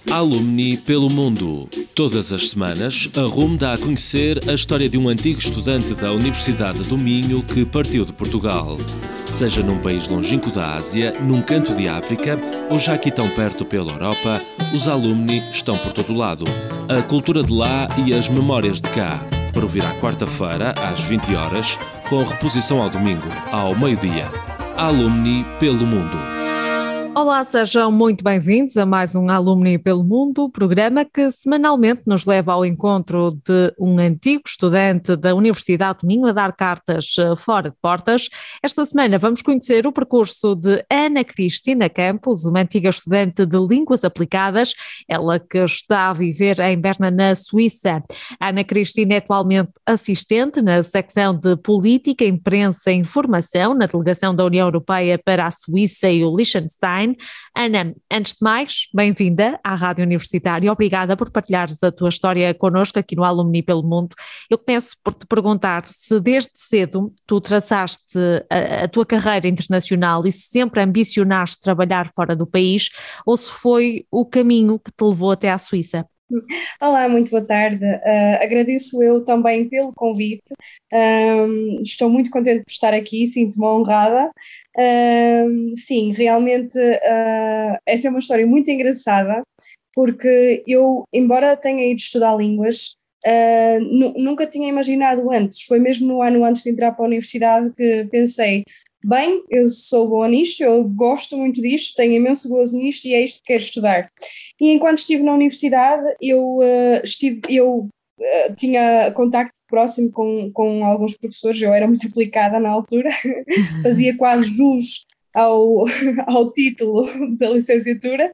Alumni pelo mundo. Todas as semanas, a RUM dá a conhecer a história de um antigo estudante da Universidade do Minho que partiu de Portugal. Seja num país longínquo da Ásia, num canto de África ou já aqui tão perto pela Europa, os alumni estão por todo lado. A cultura de lá e as memórias de cá. Para ouvir à quarta-feira, às 20 horas, com reposição ao domingo, ao meio-dia. Alumni pelo mundo. Olá, sejam muito bem-vindos a mais um Alumni pelo Mundo, programa que semanalmente nos leva ao encontro de um antigo estudante da Universidade do Minho a dar cartas fora de portas. Esta semana vamos conhecer o percurso de Ana Cristina Campos, uma antiga estudante de Línguas Aplicadas, ela que está a viver em Berna, na Suíça. Ana Cristina é atualmente assistente na secção de Política, Imprensa e Informação na Delegação da União Europeia para a Suíça e o Liechtenstein. Ana, antes de mais, bem-vinda à Rádio Universitária, obrigada por partilhares a tua história connosco aqui no Alumni pelo Mundo. Eu começo por te perguntar se desde cedo tu traçaste a tua carreira internacional e se sempre ambicionaste trabalhar fora do país ou se foi o caminho que te levou até à Suíça. Olá, muito boa tarde. Agradeço eu também pelo convite. Estou muito contente por estar aqui, sinto-me honrada. Sim, realmente essa é uma história muito engraçada, porque eu, embora tenha ido estudar línguas, nunca tinha imaginado antes. Foi mesmo no ano antes de entrar para a universidade que pensei, bem, eu sou boa nisto, eu gosto muito disto, tenho imenso gozo nisto e é isto que quero estudar. E enquanto estive na universidade, eu tinha contacto próximo com alguns professores, eu era muito aplicada na altura, fazia quase jus ao título da licenciatura,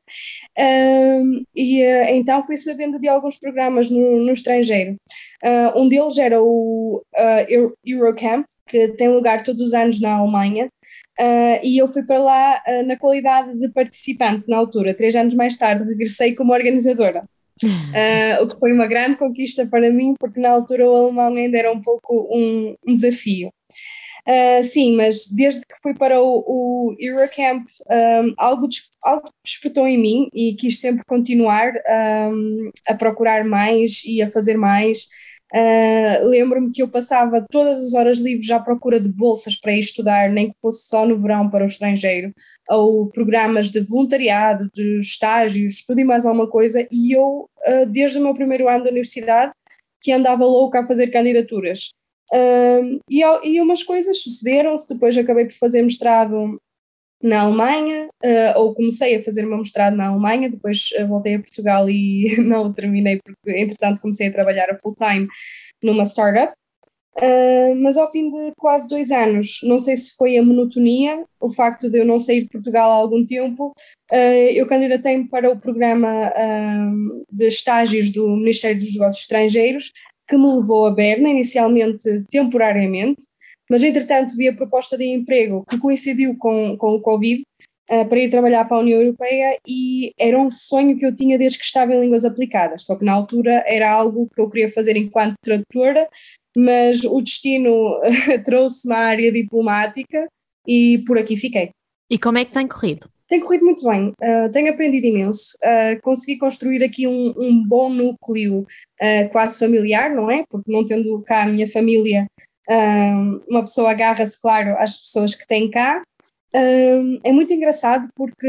então fui sabendo de alguns programas no estrangeiro. Um deles era o Eurocamp, que tem lugar todos os anos na Alemanha, e eu fui para lá na qualidade de participante na altura. 3 anos mais tarde regressei como organizadora, o que foi uma grande conquista para mim, porque na altura o alemão ainda era um pouco um desafio. Sim, mas desde que fui para o Eurocamp, algo despertou em mim e quis sempre continuar a procurar mais e a fazer mais. Lembro-me que eu passava todas as horas livres à procura de bolsas para ir estudar, nem que fosse só no verão para o estrangeiro, ou programas de voluntariado, de estágios, tudo e mais alguma coisa, e eu, desde o meu primeiro ano da universidade, que andava louca a fazer candidaturas. E umas coisas sucederam-se, depois acabei por fazer mestrado na Alemanha, ou comecei a fazer o meu mestrado na Alemanha, depois voltei a Portugal e não o terminei porque entretanto comecei a trabalhar a full time numa startup, mas ao fim de quase 2 anos, não sei se foi a monotonia, o facto de eu não sair de Portugal há algum tempo, eu candidatei-me para o programa de estágios do Ministério dos Negócios Estrangeiros, que me levou a Berna, inicialmente temporariamente, mas entretanto vi a proposta de emprego que coincidiu com o Covid, para ir trabalhar para a União Europeia, e era um sonho que eu tinha desde que estava em Línguas Aplicadas, só que na altura era algo que eu queria fazer enquanto tradutora, mas o destino trouxe-me à área diplomática e por aqui fiquei. E como é que tem corrido? Tem corrido muito bem, tenho aprendido imenso, consegui construir aqui um bom núcleo quase familiar, não é? Porque não tendo cá a minha família, uma pessoa agarra-se, claro, às pessoas que tem cá. É muito engraçado porque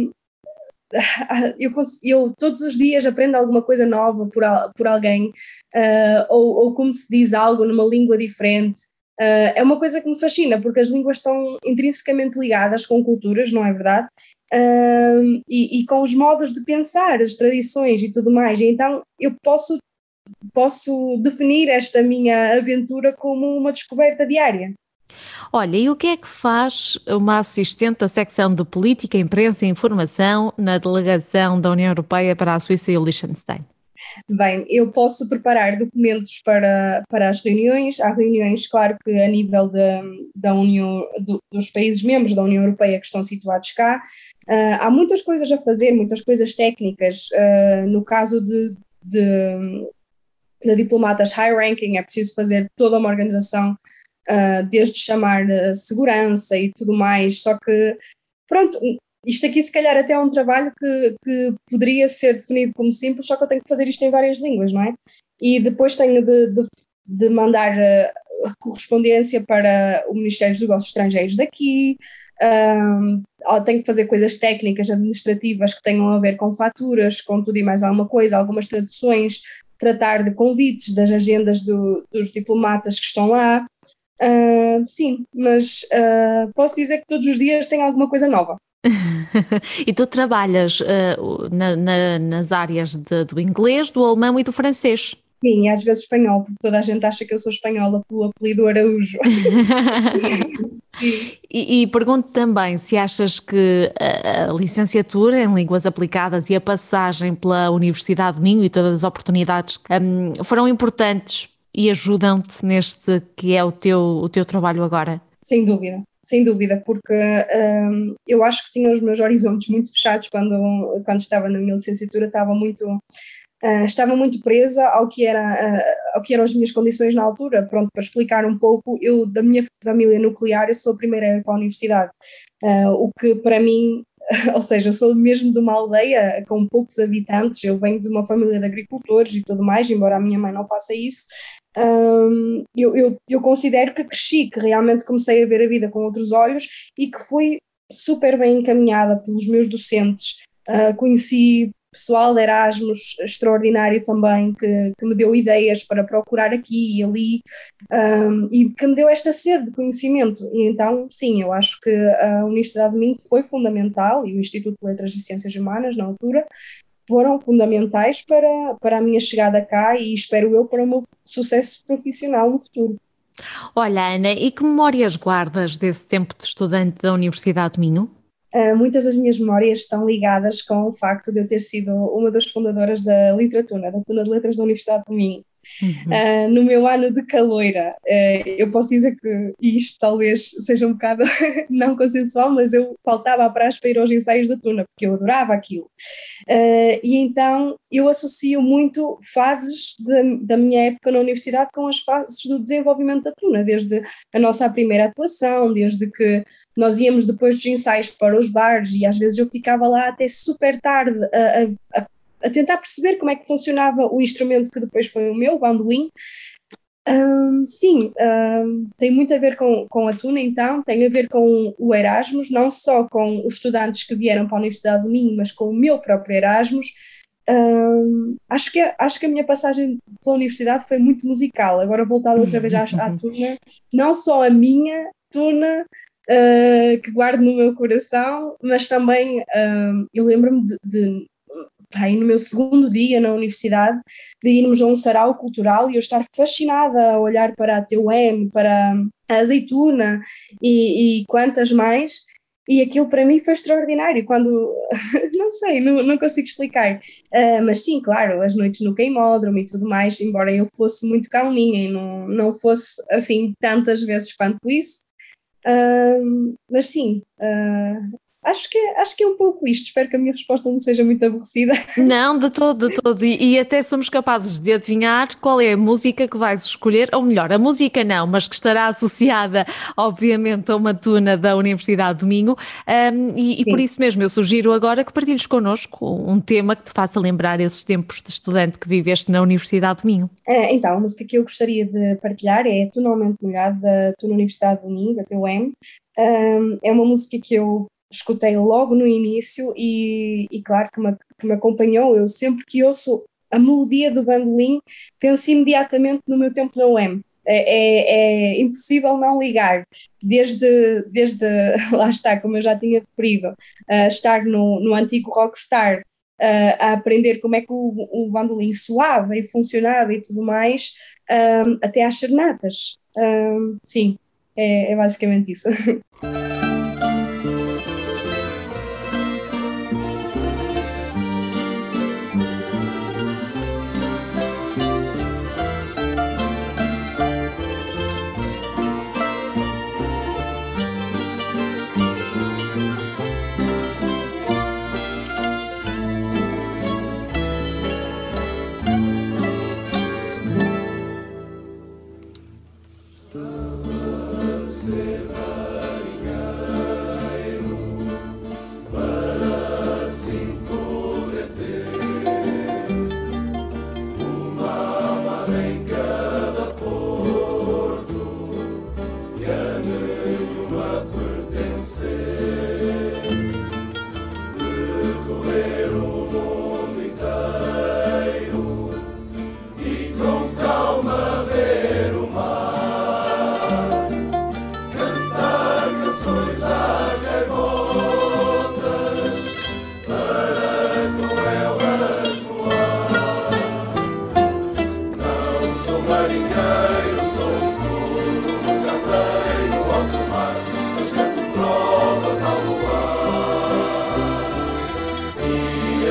eu todos os dias aprendo alguma coisa nova por alguém, ou como se diz algo numa língua diferente. É uma coisa que me fascina, porque as línguas estão intrinsecamente ligadas com culturas, não é verdade? E com os modos de pensar, as tradições e tudo mais. E então eu posso definir esta minha aventura como uma descoberta diária. Olha, e o que é que faz uma assistente da secção de Política, Imprensa e Informação na Delegação da União Europeia para a Suíça e o Liechtenstein? Bem, eu posso preparar documentos para as reuniões. Há reuniões, claro que a nível da União, dos países membros da União Europeia que estão situados cá. Há muitas coisas a fazer, muitas coisas técnicas. No caso de diplomatas high ranking, é preciso fazer toda uma organização, desde chamar segurança e tudo mais, só que, pronto, Isto aqui se calhar até é um trabalho que poderia ser definido como simples, só que eu tenho que fazer isto em várias línguas, não é? E depois tenho de mandar a correspondência para o Ministério dos Negócios Estrangeiros daqui, tenho que fazer coisas técnicas, administrativas que tenham a ver com faturas, com tudo e mais alguma coisa, algumas traduções, tratar de convites, das agendas dos diplomatas que estão lá. Sim, mas posso dizer que todos os dias tem alguma coisa nova. E tu trabalhas nas áreas do inglês, do alemão e do francês? Sim, e às vezes espanhol, porque toda a gente acha que eu sou espanhola pelo apelido Araújo. E pergunto também se achas que a licenciatura em Línguas Aplicadas e a passagem pela Universidade de Minho e todas as oportunidades foram importantes e ajudam-te neste que é o teu trabalho agora? Sem dúvida, porque eu acho que tinha os meus horizontes muito fechados quando estava na minha licenciatura, estava muito presa ao que eram as minhas condições na altura. Pronto, para explicar um pouco, eu da minha família nuclear, eu sou a primeira a ir para a universidade, o que para mim, ou seja, sou mesmo de uma aldeia com poucos habitantes, eu venho de uma família de agricultores e tudo mais, embora a minha mãe não faça isso. Eu considero que cresci, que realmente comecei a ver a vida com outros olhos e que fui super bem encaminhada pelos meus docentes. Conheci pessoal de Erasmus extraordinário também, que me deu ideias para procurar aqui e ali, e que me deu esta sede de conhecimento. E então, sim, eu acho que a Universidade de Minho foi fundamental, e o Instituto de Letras e Ciências Humanas, na altura, foram fundamentais para a minha chegada cá e, espero eu, para o meu sucesso profissional no futuro. Olha, Ana, e que memórias guardas desse tempo de estudante da Universidade de Minho? Muitas das minhas memórias estão ligadas com o facto de eu ter sido uma das fundadoras da Litratuna, da Tuna de Letras da Universidade de Minho. No meu ano de caloira, eu posso dizer que isto talvez seja um bocado não consensual, mas eu faltava à praxe para ir aos ensaios da Tuna, porque eu adorava aquilo. E então eu associo muito fases da minha época na universidade com as fases do desenvolvimento da Tuna, desde a nossa primeira atuação, desde que nós íamos depois dos ensaios para os bares e às vezes eu ficava lá até super tarde a tentar perceber como é que funcionava o instrumento que depois foi o meu, o bandolim. Sim, tem muito a ver com a Tuna, então, tem a ver com o Erasmus, não só com os estudantes que vieram para a Universidade de Minho, mas com o meu próprio Erasmus. Acho que a minha passagem pela universidade foi muito musical. Agora voltado outra vez à Tuna, não só a minha Tuna, que guardo no meu coração, mas também eu lembro-me de aí no meu segundo dia na universidade, de irmos a um sarau cultural e eu estar fascinada a olhar para a TUM, para a Azeituna e quantas mais, e aquilo para mim foi extraordinário, quando, não sei, não consigo explicar, mas sim, claro, as noites no queimódromo e tudo mais, embora eu fosse muito calminha e não fosse assim tantas vezes quanto isso, mas sim, acho que é um pouco isto. Espero que a minha resposta não seja muito aborrecida. Não, de todo. E até somos capazes de adivinhar qual é a música que vais escolher, ou melhor, a música não, mas que estará associada, obviamente, a uma tuna da Universidade de Minho. E por isso mesmo eu sugiro agora que partilhes connosco um tema que te faça lembrar esses tempos de estudante que viveste na Universidade de Minho. Então, a música que eu gostaria de partilhar é Tonalmente Molhado, da Tuna Universidade de Minho, da TUM. É uma música que eu escutei logo no início e claro que me acompanhou. Eu sempre que ouço a melodia do bandolim penso imediatamente no meu tempo na UEM. É impossível não ligar, desde lá está, como eu já tinha referido, estar no antigo Rockstar, a aprender como é que o bandolim soava e funcionava e tudo mais, até às serenatas. Sim, é basicamente isso.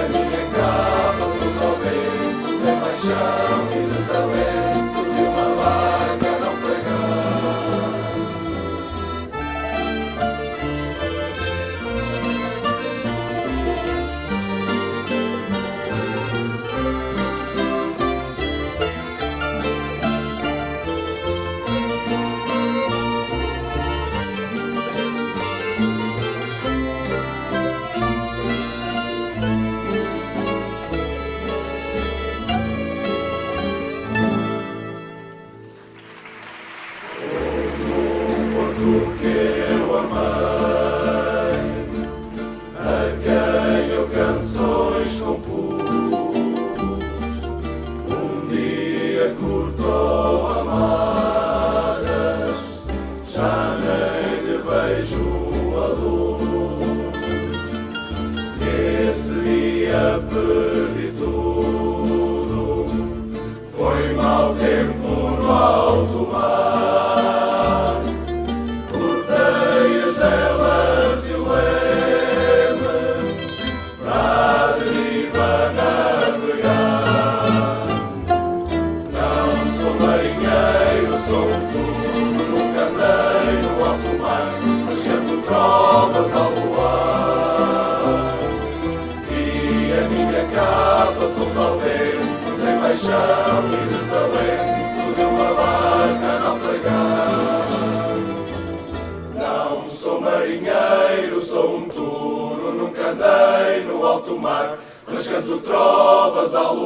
Mas canto trovas ao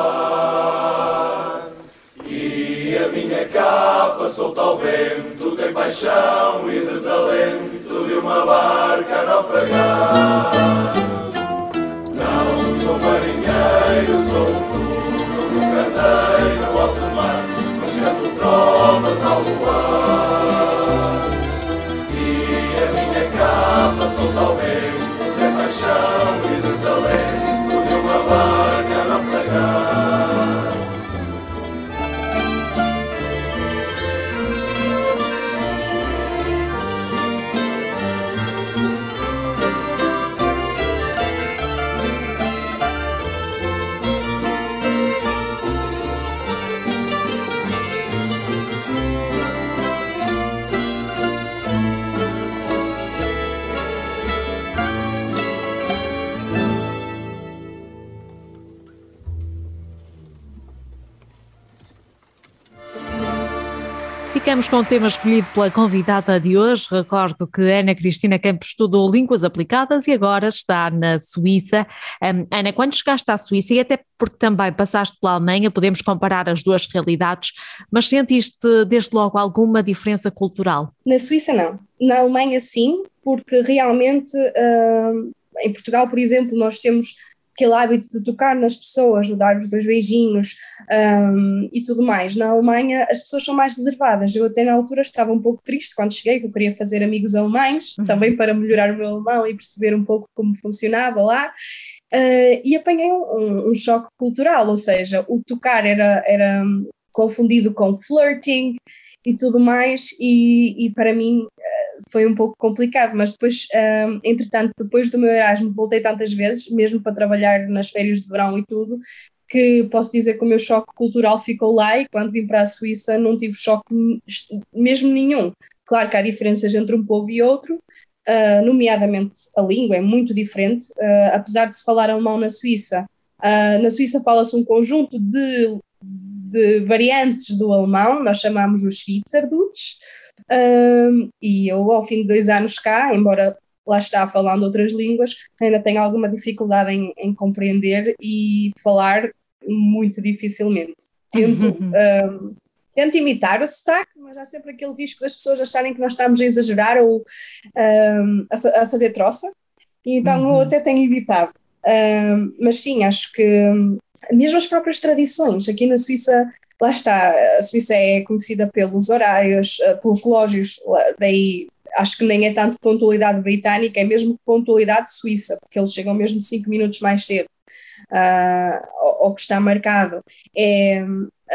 luar. E a minha capa solta ao vento tem paixão e desalento de uma barca a naufragar. Não sou marinheiro, sou um turo, nunca andei no alto mar, mas canto trovas ao luar. E a minha capa solta ao vento tem paixão e desalento de uma barca a naufragar. Ficamos com o tema escolhido pela convidada de hoje. Recordo que Ana Cristina Campos estudou Línguas Aplicadas e agora está na Suíça. Ana, quando chegaste à Suíça, e até porque também passaste pela Alemanha, podemos comparar as duas realidades, mas sentiste desde logo alguma diferença cultural? Na Suíça não, na Alemanha sim, porque realmente em Portugal, por exemplo, nós temos aquele hábito de tocar nas pessoas, de dar-lhes 2 beijinhos e tudo mais. Na Alemanha as pessoas são mais reservadas. Eu até na altura estava um pouco triste quando cheguei, que eu queria fazer amigos alemães, também para melhorar o meu alemão e perceber um pouco como funcionava lá. E apanhei um choque cultural, ou seja, o tocar era confundido com flirting e tudo mais, e para mim foi um pouco complicado, mas depois, entretanto, depois do meu Erasmo voltei tantas vezes, mesmo para trabalhar nas férias de verão e tudo, que posso dizer que o meu choque cultural ficou lá, e quando vim para a Suíça não tive choque mesmo nenhum. Claro que há diferenças entre um povo e outro, nomeadamente a língua é muito diferente, apesar de se falar alemão na Suíça fala-se um conjunto de variantes do alemão, nós chamamos o Schweizerdeutsch, e eu ao fim de 2 anos cá, embora lá está falando outras línguas, ainda tenho alguma dificuldade em compreender e falar muito dificilmente. Tento imitar o sotaque, mas há sempre aquele risco das pessoas acharem que nós estamos a exagerar ou a fazer troça, e então eu até tenho evitado. Mas sim, acho que mesmo as próprias tradições, aqui na Suíça, lá está, a Suíça é conhecida pelos horários, pelos relógios, daí acho que nem é tanto pontualidade britânica, é mesmo pontualidade suíça, porque eles chegam mesmo 5 minutos mais cedo ou que está marcado é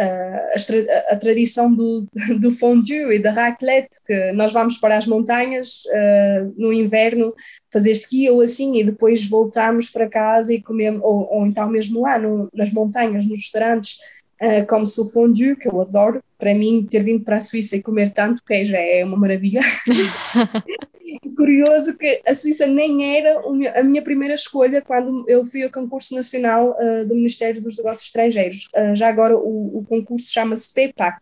a tradição do fondue e da raclette, que nós vamos para as montanhas no inverno fazer ski ou assim, e depois voltamos para casa e comemos, ou então mesmo lá nas montanhas, nos restaurantes, come-se o fondue, que eu adoro. Para mim, ter vindo para a Suíça e comer tanto queijo é uma maravilha. Curioso que a Suíça nem era a minha primeira escolha quando eu fui ao concurso nacional do Ministério dos Negócios Estrangeiros. Já agora o concurso chama-se PEPAC,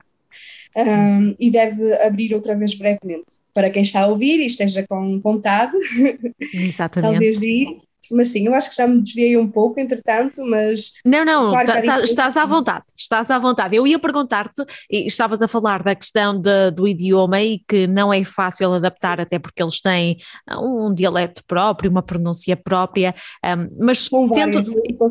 e deve abrir outra vez brevemente. Para quem está a ouvir e esteja com vontade, Exatamente. talvez de ir. Mas sim, eu acho que já me desviei um pouco, entretanto, mas... Não, claro, estás à vontade. Eu ia perguntar-te, e estavas a falar da questão do idioma e que não é fácil adaptar, até porque eles têm um dialeto próprio, uma pronúncia própria, mas são várias,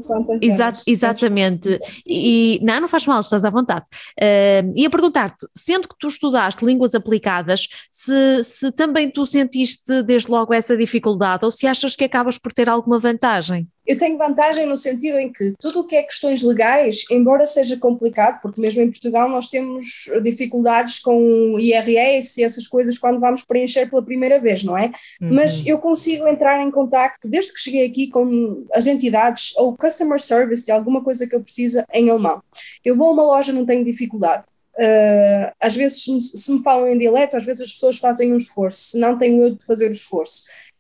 exatamente, e não faz mal, estás à vontade. Ia perguntar-te, sendo que tu estudaste línguas aplicadas, se também tu sentiste desde logo essa dificuldade, ou se achas que acabas por ter alguma vantagem? Eu tenho vantagem no sentido em que tudo o que é questões legais, embora seja complicado, porque mesmo em Portugal nós temos dificuldades com IRS e essas coisas quando vamos preencher pela primeira vez, não é? Mas eu consigo entrar em contacto, desde que cheguei aqui, com as entidades ou customer service de alguma coisa que eu preciso em alemão. Eu vou a uma loja, não tenho dificuldade. Às vezes, se me falam em dialeto, às vezes as pessoas fazem um esforço, se não tenho eu de fazer o esforço.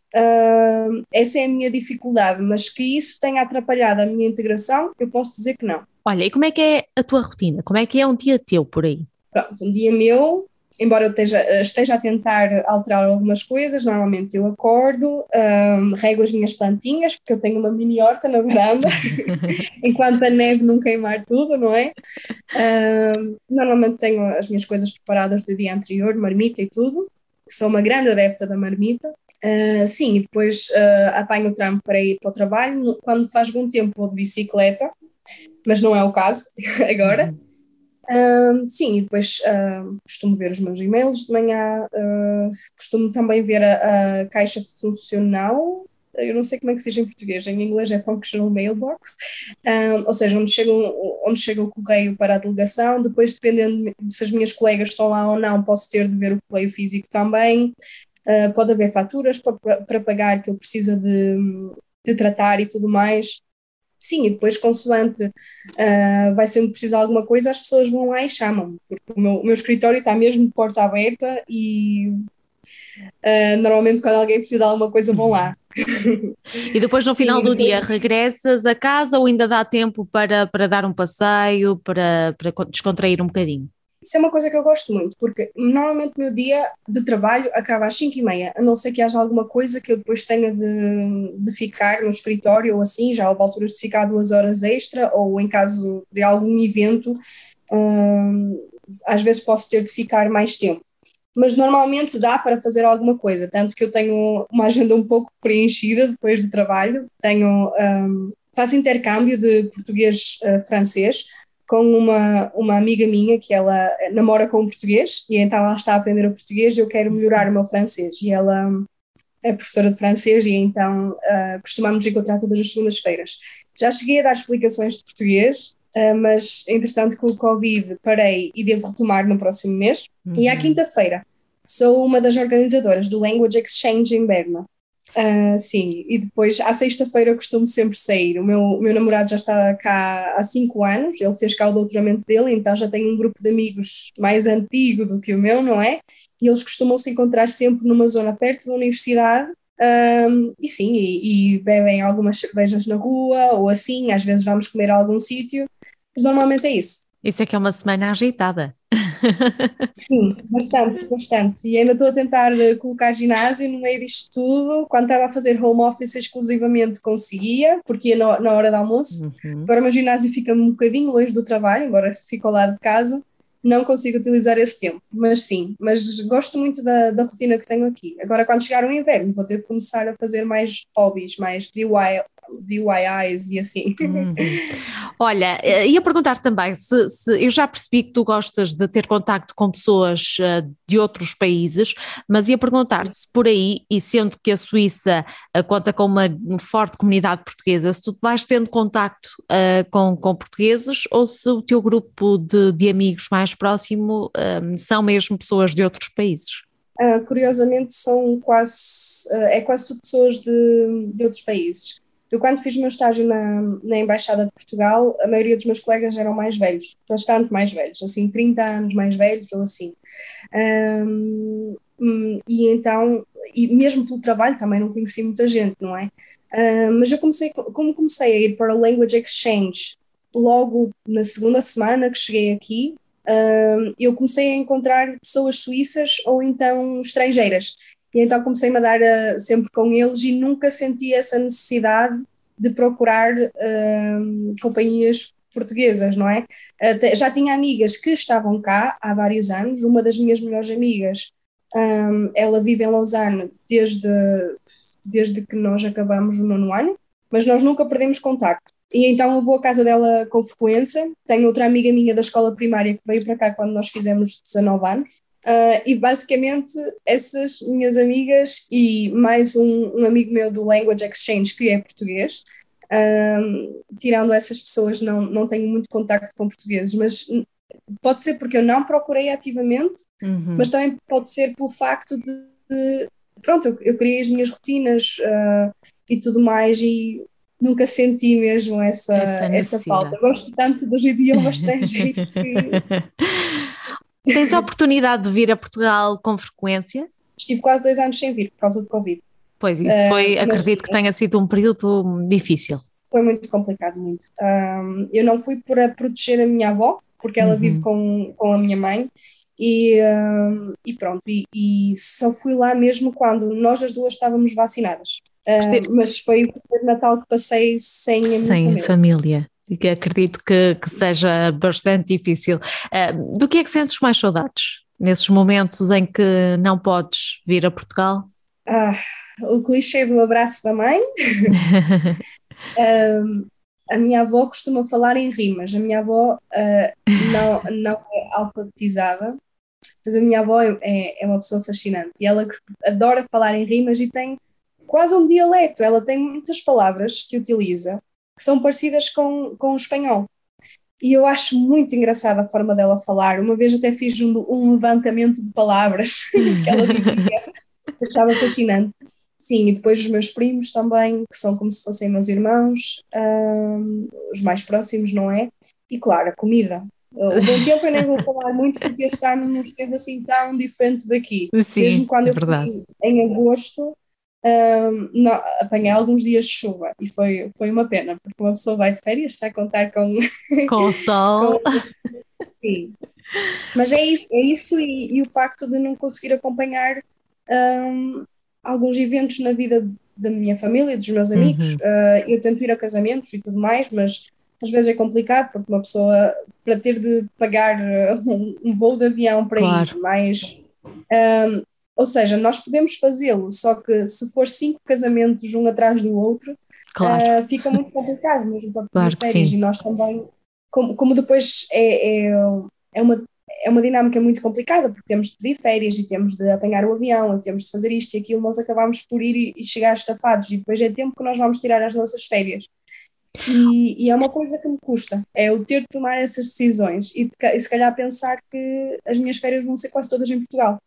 Essa é a minha dificuldade, mas que isso tenha atrapalhado a minha integração, eu posso dizer que não. Olha, e como é que é a tua rotina? Como é que é um dia teu por aí? Pronto, um dia meu, embora eu esteja a tentar alterar algumas coisas, normalmente eu acordo, rego as minhas plantinhas, porque eu tenho uma mini horta na varanda, enquanto a neve não queimar tudo, não é? Normalmente tenho as minhas coisas preparadas do dia anterior, marmita e tudo, sou uma grande adepta da marmita. Sim, e depois apanho o tram para ir para o trabalho. Quando faz bom tempo vou de bicicleta, mas não é o caso agora. Sim, e depois costumo ver os meus e-mails de manhã, costumo também ver a caixa funcional. Eu não sei como é que se diz em português, em inglês é functional mailbox, ou seja, onde chega o correio para a delegação. Depois, dependendo de se as minhas colegas estão lá ou não, posso ter de ver o correio físico também. Pode haver faturas para pagar que eu preciso de tratar e tudo mais. Sim, e depois, consoante vai sendo preciso alguma coisa, as pessoas vão lá e chamam-me, porque o meu escritório está mesmo de porta aberta e normalmente quando alguém precisa de alguma coisa vão lá. E depois no final do dia regressas a casa ou ainda dá tempo para dar um passeio, para descontrair um bocadinho? Isso é uma coisa que eu gosto muito, porque normalmente o meu dia de trabalho acaba às 5h30, a não ser que haja alguma coisa que eu depois tenha de ficar no escritório ou assim, já houve alturas de ficar 2 horas extra, ou em caso de algum evento, às vezes posso ter de ficar mais tempo. Mas normalmente dá para fazer alguma coisa, tanto que eu tenho uma agenda um pouco preenchida depois do trabalho, faço intercâmbio de português-francês, com uma amiga minha que ela namora com um português e então ela está a aprender o português e eu quero melhorar o meu francês e ela é professora de francês e então costumamos encontrar todas as segundas-feiras. Já cheguei a dar explicações de português, mas entretanto com o Covid parei e devo retomar no próximo mês. E à quinta-feira sou uma das organizadoras do Language Exchange em Berna. Sim, e depois à sexta-feira eu costumo sempre sair. O meu namorado já está cá há 5 anos, ele fez cá o doutoramento dele, então já tem um grupo de amigos mais antigo do que o meu, não é? E eles costumam se encontrar sempre numa zona perto da universidade, e sim, e bebem algumas cervejas na rua ou assim, às vezes vamos comer a algum sítio, mas normalmente é isso. Isso é que é uma semana agitada. Sim, bastante. E ainda estou a tentar colocar ginásio no meio disto tudo. Quando estava a fazer home office exclusivamente conseguia, porque ia na hora do almoço. Agora o meu ginásio fica um bocadinho longe do trabalho, agora fico ao lado de casa, não consigo utilizar esse tempo. Mas sim, mas gosto muito da rotina que tenho aqui. Agora quando chegar o inverno vou ter de começar a fazer mais hobbies, mais DIYs e assim. Olha, ia perguntar também se eu já percebi que tu gostas de ter contacto com pessoas de outros países, mas ia perguntar-te se por aí, e sendo que a Suíça conta com uma forte comunidade portuguesa, se tu vais tendo contacto com portugueses ou se o teu grupo de amigos mais próximo são mesmo pessoas de outros países? Curiosamente é quase tudo pessoas de outros países. Eu quando fiz o meu estágio na Embaixada de Portugal, a maioria dos meus colegas eram mais velhos, bastante mais velhos, assim 30 anos mais velhos ou assim. E então, e mesmo pelo trabalho também não conheci muita gente, não é? Mas como comecei a ir para o Language Exchange logo na segunda semana que cheguei aqui, eu comecei a encontrar pessoas suíças ou então estrangeiras. E então comecei-me a dar sempre com eles e nunca senti essa necessidade de procurar companhias portuguesas, não é? Já tinha amigas que estavam cá há vários anos. Uma das minhas melhores amigas, ela vive em Lausanne desde que nós acabamos o 9º ano, mas nós nunca perdemos contacto. E então eu vou à casa dela com frequência. Tenho outra amiga minha da escola primária que veio para cá quando nós fizemos 19 anos. E basicamente essas minhas amigas e mais um amigo meu do Language Exchange que é português, tirando essas pessoas não tenho muito contacto com portugueses, mas pode ser porque eu não procurei ativamente, mas também pode ser pelo facto de pronto, eu criei as minhas rotinas e tudo mais e nunca senti mesmo essa falta. Gosto tanto dos idiomas estrangeiros que... Tens a oportunidade de vir a Portugal com frequência? Estive quase 2 anos sem vir por causa do Covid. Pois, isso acredito que tenha sido um período difícil. Foi muito complicado, muito. Eu não fui para proteger a minha avó, porque ela vive com a minha mãe, e pronto, e só fui lá mesmo quando nós as duas estávamos vacinadas. Mas foi o primeiro Natal que passei sem a minha família. E que acredito que seja bastante difícil. Do que é que sentes mais saudades nesses momentos em que não podes vir a Portugal? O clichê do abraço da mãe. A minha avó costuma falar em rimas. A minha avó não é alfabetizada, mas a minha avó é uma pessoa fascinante e ela adora falar em rimas e tem quase um dialeto. Ela tem muitas palavras que utiliza que são parecidas com o espanhol. E eu acho muito engraçada a forma dela falar. Uma vez até fiz um levantamento de palavras que ela dizia, achava fascinante. Sim, e depois os meus primos também, que são como se fossem meus irmãos, os mais próximos, não é? E claro, a comida. O bom tempo eu nem vou falar muito porque este ano não esteve assim tão diferente daqui. Sim, mesmo quando eu verdade. fui em agosto, apanhei alguns dias de chuva e foi uma pena, porque uma pessoa vai de férias, está a contar com o sol. Sim. Mas é isso e o facto de não conseguir acompanhar alguns eventos na vida da minha família e dos meus amigos. Eu tento ir a casamentos e tudo mais, mas às vezes é complicado porque uma pessoa, para ter de pagar um voo de avião para ir, mas ou seja, nós podemos fazê-lo, só que se for 5 casamentos um atrás do outro, fica muito complicado mesmo para ter férias. E nós também, como depois é uma dinâmica muito complicada, porque temos de pedir férias e temos de apanhar o avião e temos de fazer isto e aquilo, nós acabamos por ir e chegar estafados e depois é tempo que nós vamos tirar as nossas férias. E é uma coisa que me custa, é eu ter de tomar essas decisões e se calhar pensar que as minhas férias vão ser quase todas em Portugal.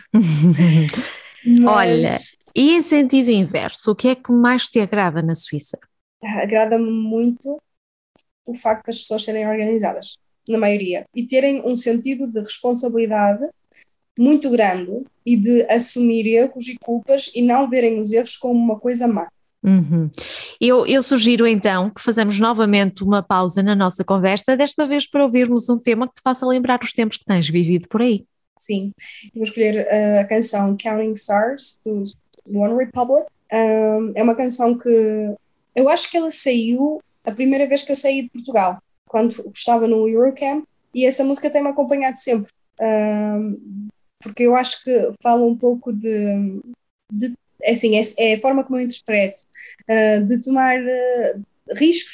Mas, olha, e em sentido inverso, o que é que mais te agrada na Suíça? Agrada-me muito o facto das pessoas serem organizadas, na maioria, e terem um sentido de responsabilidade muito grande e de assumir erros e culpas e não verem os erros como uma coisa má. Eu sugiro então que façamos novamente uma pausa na nossa conversa, desta vez para ouvirmos um tema que te faça lembrar os tempos que tens vivido por aí. Sim, vou escolher a canção Counting Stars, do One Republic. É uma canção que eu acho que ela saiu a primeira vez que eu saí de Portugal, quando estava no Eurocamp, e essa música tem-me acompanhado sempre, porque eu acho que fala um pouco de é assim, é a forma como eu interpreto, de tomar riscos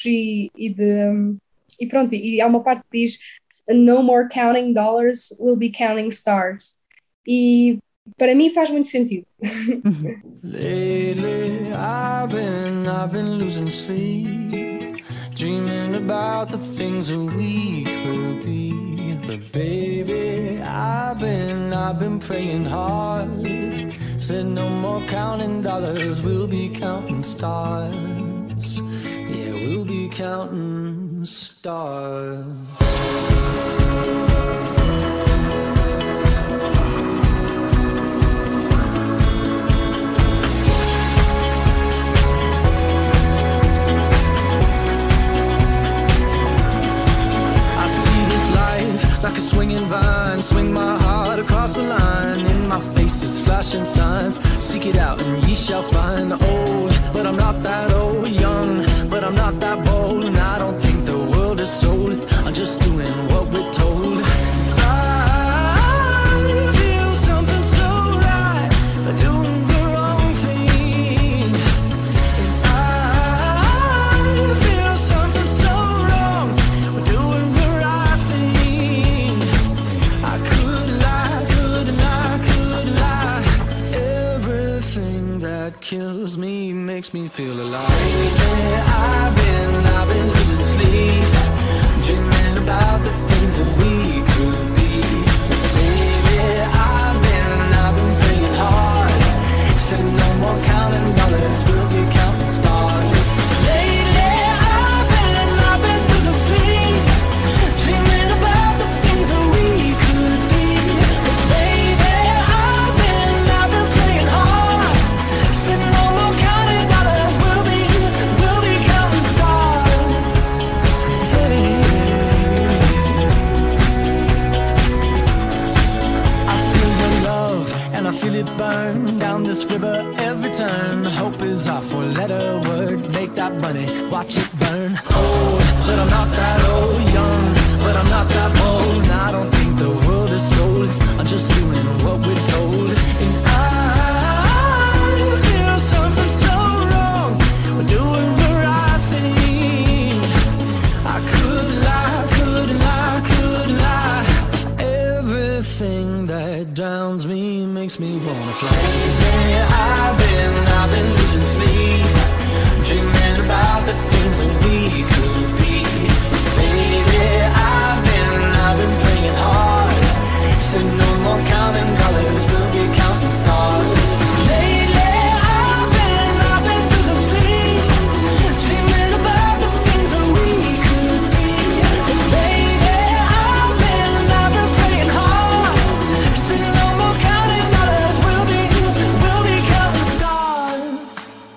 e pronto, e há uma parte que diz no more counting dollars, we'll be counting stars. E para mim faz muito sentido. Lately I've been losing sleep, dreaming about the things that we could be. But baby, I've been praying hard. Said no more counting dollars, we'll be counting stars. Yeah, we'll be counting stars. Like a swinging vine, swing my heart across the line. In my face is flashing signs. Seek it out and ye shall find. Old, but I'm not that old. Young, but I'm not that bold. And I don't think the world is sold. I'm just doing what we're told. I feel something so right, doing the wrong thing. And I feel something so wrong, doing the right thing. I could lie. Everything that kills me makes me feel alive. I've been losing sleep, dreaming about the things that we could be. Baby, I've been praying hard. Said no more counting dollars, we'll be counting stars. Lately, I've been losing sleep, dreaming about the things that we could be. But baby, I've been praying hard. Said no more counting dollars, we'll be counting stars. Hey. I feel your love and I feel it burn down this river every turn. Hope is our four-letter word. Make that money, watch it burn. Old, but I'm not that old. Young, but I'm not that bold. And I don't think the world is sold. I'm just doing what we're told. And I feel something so wrong. We're doing the right thing. I could lie. Everything that drowns me makes me wanna fly. I've been losing sleep, dreaming about the things that we could be. Baby, I've been praying hard. Said no more counting dollars, we'll be counting stars. Lately, I've been losing sleep, dreaming about the things that we could be. But baby, I've been praying hard. Said no more counting dollars, we'll be counting stars.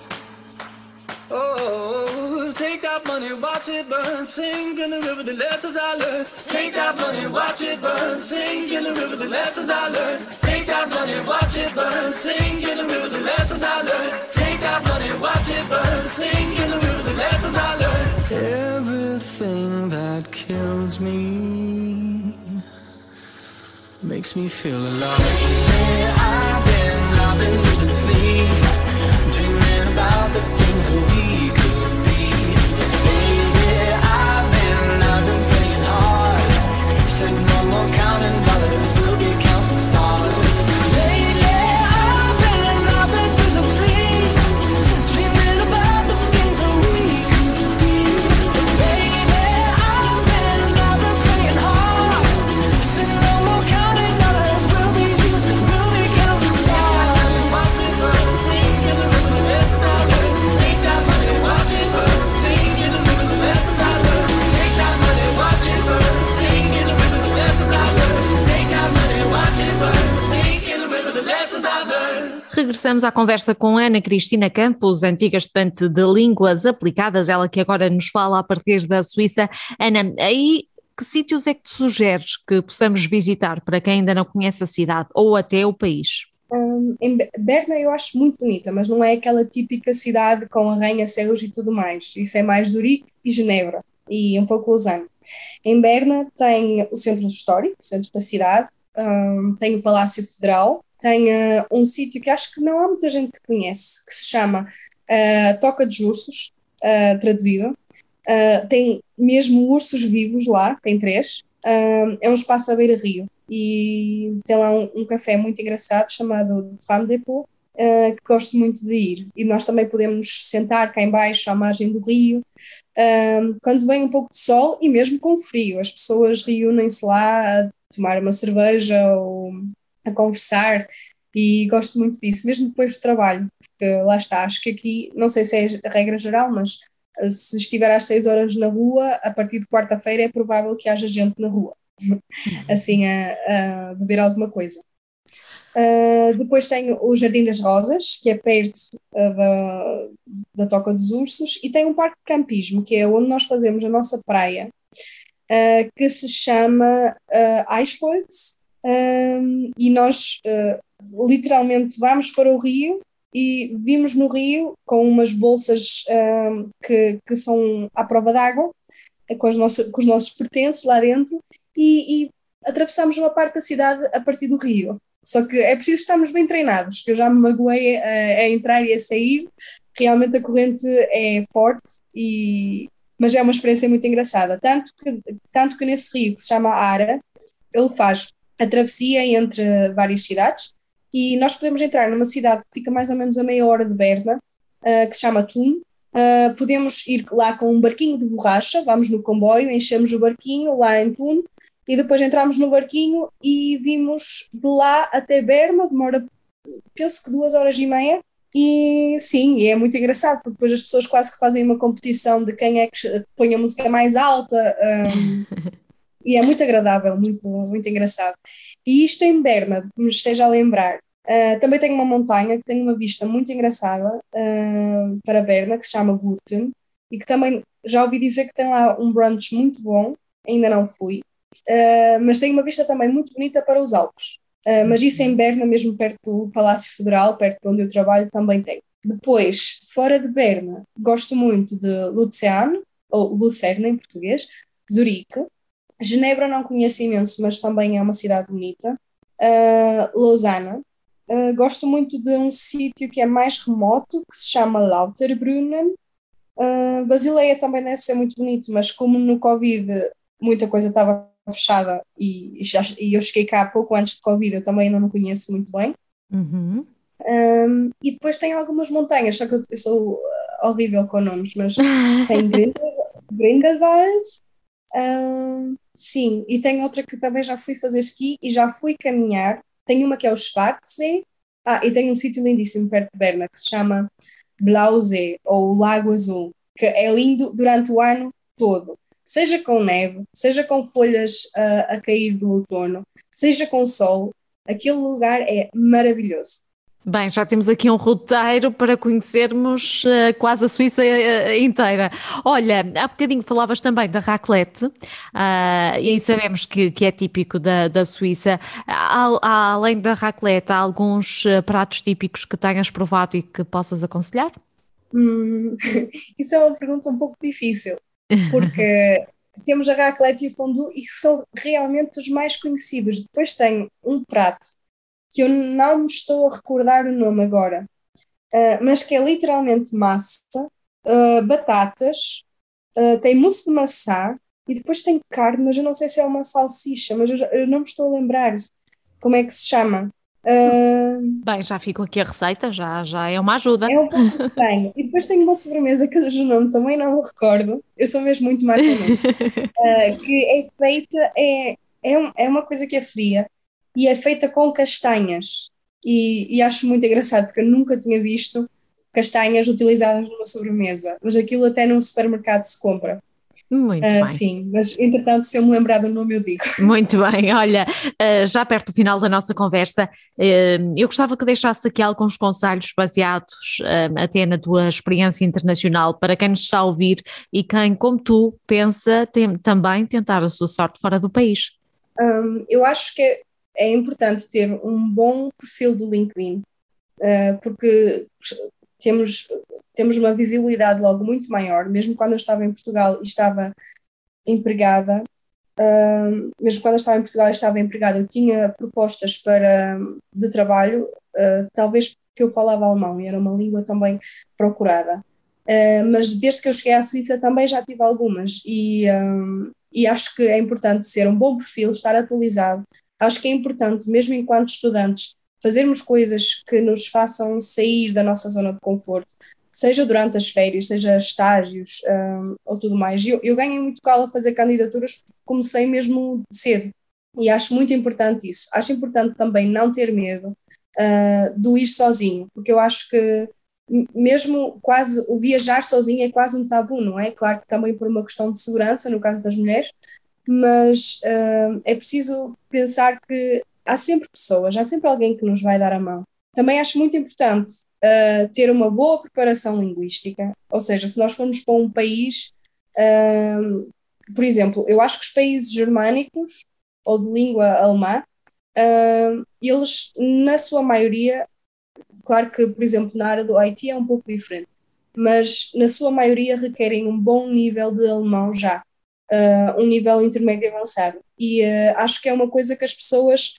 Oh, take that money, watch it burn, sink in the river, the lessons I learned. Take that money, watch it burn, sink in the river, the lessons I learned. Take that money, watch it burn, sink in the river, the lessons I learned. Take that money, watch it burn, sink in the river, the lessons I learned. Everything that kills me makes me feel alive. I've been losing sleep, dreaming about the things that we could be. Baby, I've been praying hard. Said no more counting dollars, we'll be counting stars. Lately, I've been losing sleep, dreaming about the things that we could be. Baby, I've been praying hard. Said no more counting dollars, we'll be counting stars. Watch it burn, sing in the river, the lessons I learned. Take that money, watch it burn, sing in the river, the lessons I learned. Take that money, watch it burn, sing in the river, the lessons I learned. Take that money, watch it burn, sing in the river, the lessons I learned. Regressamos à conversa com Ana Cristina Campos, antiga estudante de Línguas Aplicadas, ela que agora nos fala a partir da Suíça. Ana, aí que sítios é que te sugeres que possamos visitar para quem ainda não conhece a cidade ou até o país? Em Berna eu acho muito bonita, mas não é aquela típica cidade com arranha-céus e tudo mais. Isso é mais Zurique e Genebra e um pouco Lausanne. Em Berna tem o centro histórico, o centro da cidade, tem o Palácio Federal, tem um sítio que acho que não há muita gente que conhece, que se chama Toca dos Ursos, traduzido. Tem mesmo ursos vivos lá, tem 3. É um espaço à beira-rio e tem lá um café muito engraçado chamado Tram Depot, que gosto muito de ir. E nós também podemos sentar cá em baixo à margem do rio, quando vem um pouco de sol e mesmo com frio. As pessoas reúnem-se lá a tomar uma cerveja ou a conversar e gosto muito disso, mesmo depois do trabalho, porque lá está, acho que aqui, não sei se é a regra geral, mas se estiver às 6 horas na rua, a partir de quarta-feira é provável que haja gente na rua, assim a beber alguma coisa. Depois tem o Jardim das Rosas, que é perto da Toca dos Ursos, e tem um parque de campismo, que é onde nós fazemos a nossa praia, que se chama Ijspoort, e nós literalmente vamos para o rio e vimos no rio com umas bolsas que são à prova d'água, com os nossos pertences lá dentro, e atravessamos uma parte da cidade a partir do rio. Só que é preciso estarmos bem treinados, porque eu já me magoei a entrar e a sair. Realmente a corrente é forte, mas é uma experiência muito engraçada. Tanto que nesse rio, que se chama Ara, ele faz a travessia entre várias cidades, e nós podemos entrar numa cidade que fica mais ou menos a meia hora de Berna, que se chama Thun. Podemos ir lá com um barquinho de borracha, vamos no comboio, enchemos o barquinho lá em Thun, e depois entramos no barquinho e vimos de lá até Berna, demora, penso que 2 horas e meia, e sim, é muito engraçado, porque depois as pessoas quase que fazem uma competição de quem é que põe a música mais alta, e é muito agradável, muito, muito engraçado. E isto em Berna, que me esteja a lembrar, também tem uma montanha que tem uma vista muito engraçada para Berna, que se chama Guten, e que também já ouvi dizer que tem lá um brunch muito bom, ainda não fui. Mas tem uma vista também muito bonita para os Alpes. Mas isso em Berna, mesmo perto do Palácio Federal, perto de onde eu trabalho, também tem. Depois, fora de Berna, gosto muito de Luzern, ou Lucerna em português, Zurique. Genebra não conheço imenso, mas também é uma cidade bonita. Lausanne. Gosto muito de um sítio que é mais remoto, que se chama Lauterbrunnen. Basileia também deve ser muito bonito, mas como no Covid muita coisa estava fechada e eu cheguei cá pouco antes de Covid, eu também ainda não conheço muito bem. Uhum. E depois tem algumas montanhas, só que eu sou horrível com nomes, mas tem Grindelwald, sim, e tem outra que também já fui fazer ski e já fui caminhar. Tem uma que é o Schwarzsee, e tem um sítio lindíssimo perto de Berna que se chama Blausee, ou Lago Azul, que é lindo durante o ano todo. Seja com neve, seja com folhas a cair do outono, seja com sol, aquele lugar é maravilhoso. Bem, já temos aqui um roteiro para conhecermos quase a Suíça inteira. Olha, há bocadinho falavas também da raclette, e sabemos que é típico da Suíça. Além da raclette, há alguns pratos típicos que tenhas provado e que possas aconselhar? Isso é uma pergunta um pouco difícil, porque temos a raclette e o fondue e são realmente os mais conhecidos. Depois tem um prato que eu não me estou a recordar o nome agora, mas que é literalmente massa, batatas, tem mousse de maçã e depois tem carne, mas eu não sei se é uma salsicha, mas eu não me estou a lembrar como é que se chama. Bem, já fico aqui a receita, já é uma ajuda. É um pouco estranho. E depois tem uma sobremesa que o nome também não me recordo, eu sou mesmo muito má com nomes, que é feita, é uma coisa que é fria e é feita com castanhas, e acho muito engraçado porque eu nunca tinha visto castanhas utilizadas numa sobremesa, mas aquilo até num supermercado se compra. Muito bem. Sim, mas entretanto se eu me lembrar do nome eu digo. Muito bem, olha, já perto do final da nossa conversa, eu gostava que deixasse aqui alguns conselhos baseados até na tua experiência internacional para quem nos está a ouvir e quem, como tu, pensa também tentar a sua sorte fora do país. Eu acho que é importante ter um bom perfil do LinkedIn, porque temos uma visibilidade logo muito maior. Mesmo quando eu estava em Portugal e estava empregada, mesmo quando eu estava em Portugal e estava empregada, eu tinha propostas de trabalho, talvez porque eu falava alemão e era uma língua também procurada. Mas desde que eu cheguei à Suíça também já tive algumas e acho que é importante ser um bom perfil, estar atualizado. Acho que é importante, mesmo enquanto estudantes, fazermos coisas que nos façam sair da nossa zona de conforto, seja durante as férias, seja estágios ou tudo mais. Eu ganhei muito calo a fazer candidaturas, comecei mesmo cedo e acho muito importante isso. Acho importante também não ter medo do ir sozinho, porque eu acho que mesmo quase o viajar sozinho é quase um tabu, não é? Claro que também por uma questão de segurança, no caso das mulheres, mas é preciso pensar que há sempre pessoas, há sempre alguém que nos vai dar a mão. Também acho muito importante ter uma boa preparação linguística, ou seja, se nós formos para um país, por exemplo, eu acho que os países germânicos ou de língua alemã, eles, na sua maioria, claro que, por exemplo, na área do IT é um pouco diferente, mas na sua maioria requerem um bom nível de alemão já, um nível intermédio avançado. E acho que é uma coisa que as pessoas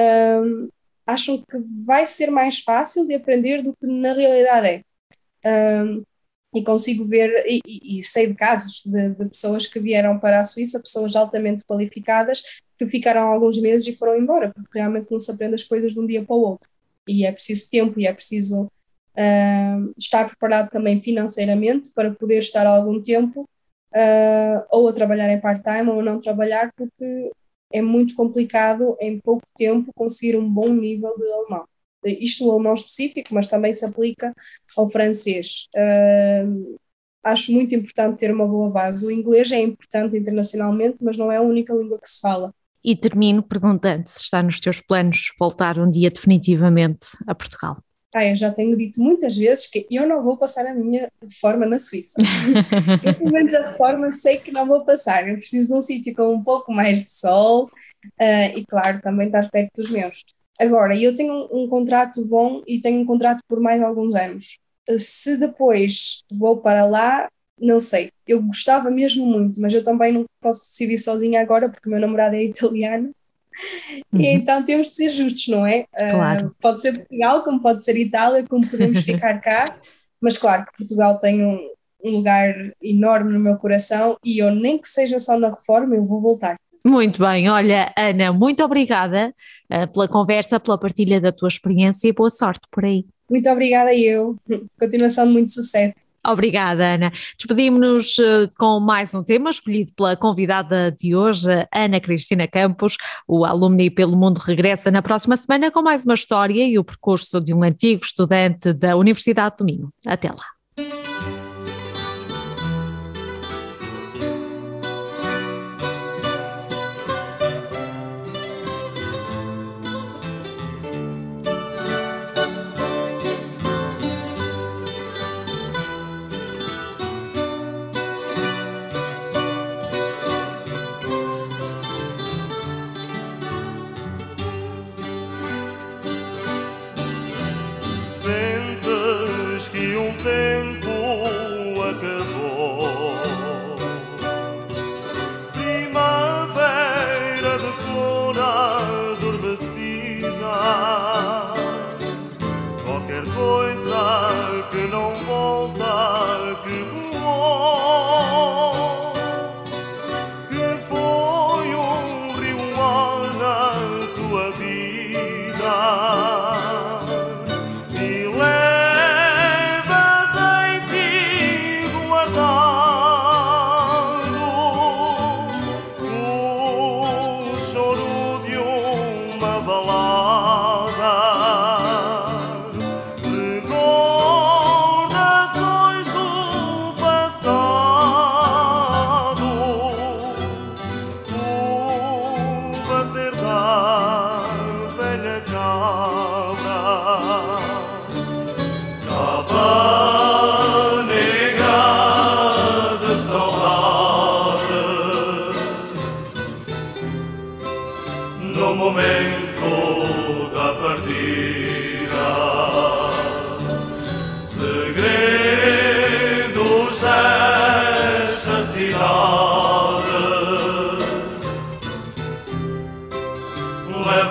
acham que vai ser mais fácil de aprender do que na realidade é. E consigo ver, e sei de casos de pessoas que vieram para a Suíça, pessoas altamente qualificadas, que ficaram alguns meses e foram embora, porque realmente não se aprende as coisas de um dia para o outro. E é preciso tempo e é preciso estar preparado também financeiramente para poder estar algum tempo ou a trabalhar em part-time ou a não trabalhar, porque é muito complicado em pouco tempo conseguir um bom nível de alemão. Isto o alemão específico, mas também se aplica ao francês. Acho muito importante ter uma boa base. O inglês é importante internacionalmente, mas não é a única língua que se fala. E termino perguntando se está nos teus planos voltar um dia definitivamente a Portugal. Eu já tenho dito muitas vezes que eu não vou passar a minha reforma na Suíça. Eu, pelo menos a reforma, sei que não vou passar. Eu preciso de um sítio com um pouco mais de sol e, claro, também estar perto dos meus. Agora, eu tenho um contrato bom e tenho um contrato por mais alguns anos. Se depois vou para lá, não sei. Eu gostava mesmo muito, mas eu também não posso decidir sozinha agora porque o meu namorado é italiano. E então temos de ser justos, não é? Claro. Pode ser Portugal, como pode ser Itália, como podemos ficar cá, mas claro que Portugal tem um lugar enorme no meu coração e eu nem que seja só na reforma, eu vou voltar. Muito bem, olha Ana, muito obrigada pela conversa, pela partilha da tua experiência e boa sorte por aí. Muito obrigada eu, continuação de muito sucesso. Obrigada, Ana. Despedimos-nos com mais um tema escolhido pela convidada de hoje, Ana Cristina Campos. O Alumni pelo Mundo regressa na próxima semana com mais uma história e o percurso de um antigo estudante da Universidade do Minho. Até lá.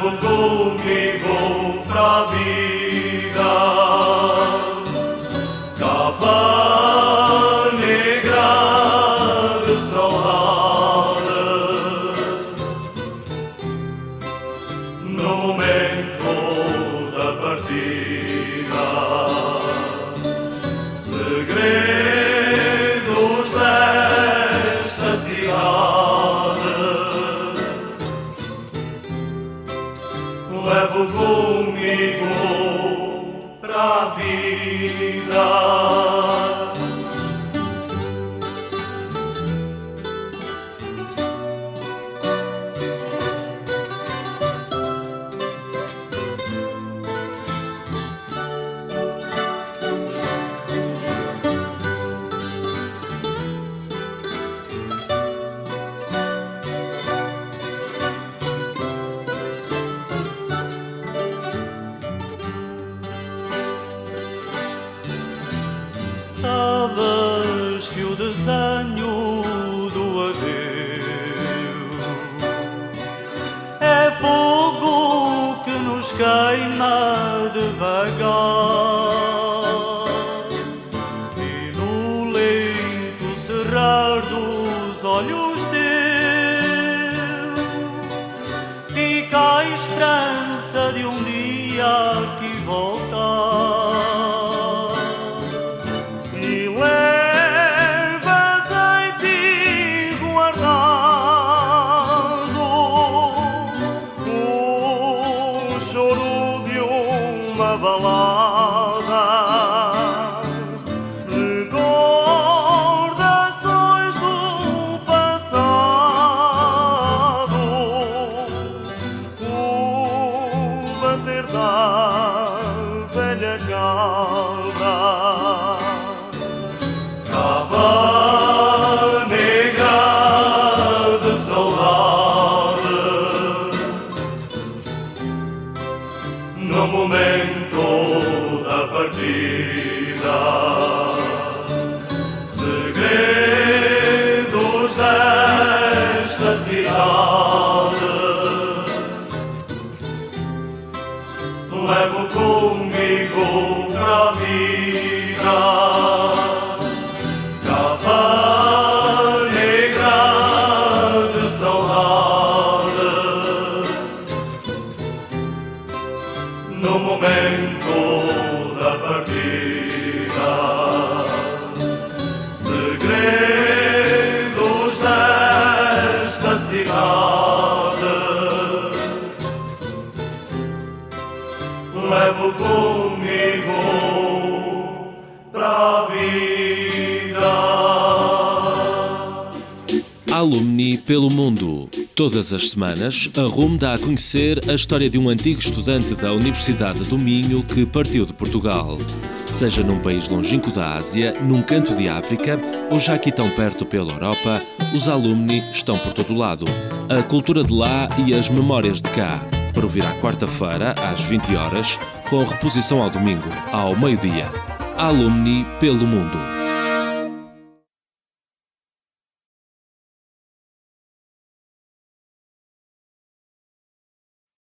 levo comigo pra vida. Capa negra de saudade, no momento da partida, segredos desta cidade, levo comigo pra vida. Sabes que o desenho do adeus é fogo que nos queima devagar, e no leito cerrar dos olhos teus fica a esperança de um dia aqui voltar. Balada, recordações do passado, o bater da velha cabra, capa negra de saudade, no momento da partida, segredos desta cidade, levo comigo pra vida. Capa negra de saudade, no momento da partida, segredos desta cidade, levo comigo pra vida. Alumni pelo mundo. Todas as semanas, a RUM dá a conhecer a história de um antigo estudante da Universidade do Minho que partiu de Portugal. Seja num país longínquo da Ásia, num canto de África ou já aqui tão perto pela Europa, os alumni estão por todo lado. A cultura de lá e as memórias de cá. Para ouvir à quarta-feira, às 20 horas, com reposição ao domingo, ao meio-dia. Alumni pelo mundo.